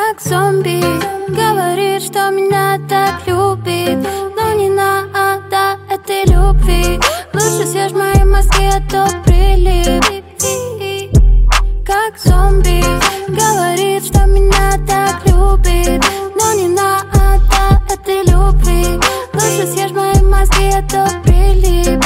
как зомби. Говорит, что меня так любит, но не надо этой любви. Лучше съешь мои мозги, а то прилип. Как зомби. Говорит, что меня так любит, но не надо этой любви. Лучше съешь мои мозги, а то прилип.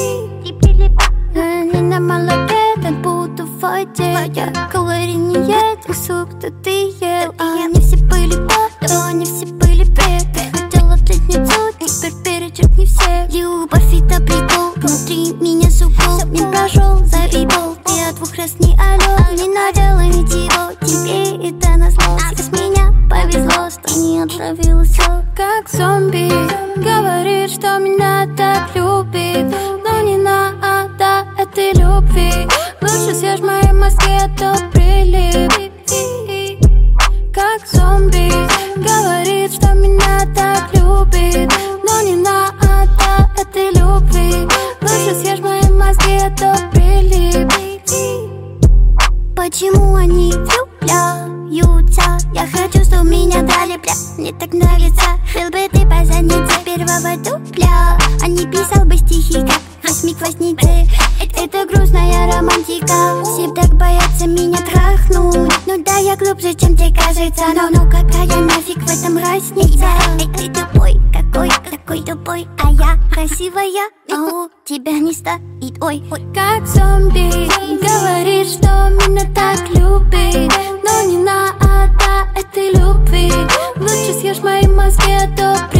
Не на молоке, буду в воде. Я калорий не ел, суп, кто ты ел. Они все были то, они все были пред. Ты хотела пятницу, теперь перечеркни все. Любовь это прикол, внутри меня сукол. Не прошел, заебал, ты от двух раз не алё. Не надела ничего, тебе это назло. С меня повезло, что не отравила все. Как зомби, говорит, что меня так любит, но не надо этой любви. Лучше съешь мои мозги, а то прилип. Как зомби, говорит, что меня так любит, но не надо этой любви. Лучше съешь мои мозги, а то прилип. Почему они влюбляются? Я хочу, чтобы меня дали, бля, мне так нравится. Был бы ты позанице первого дубля, а не писал бы стихи, как восьмиклассницы. Это грустная романтика. Все так боятся меня трахнуть. Ну да, я глубже, чем тебе кажется. Но ну какая нафиг в этом разница? Эй, ты тупой, какой такой тупой? А я красивая, а у тебя не стоит. Ой, как зомби, говорит, что меня так любит, но не надо этой любви. Лучше съешь мои мозги, а то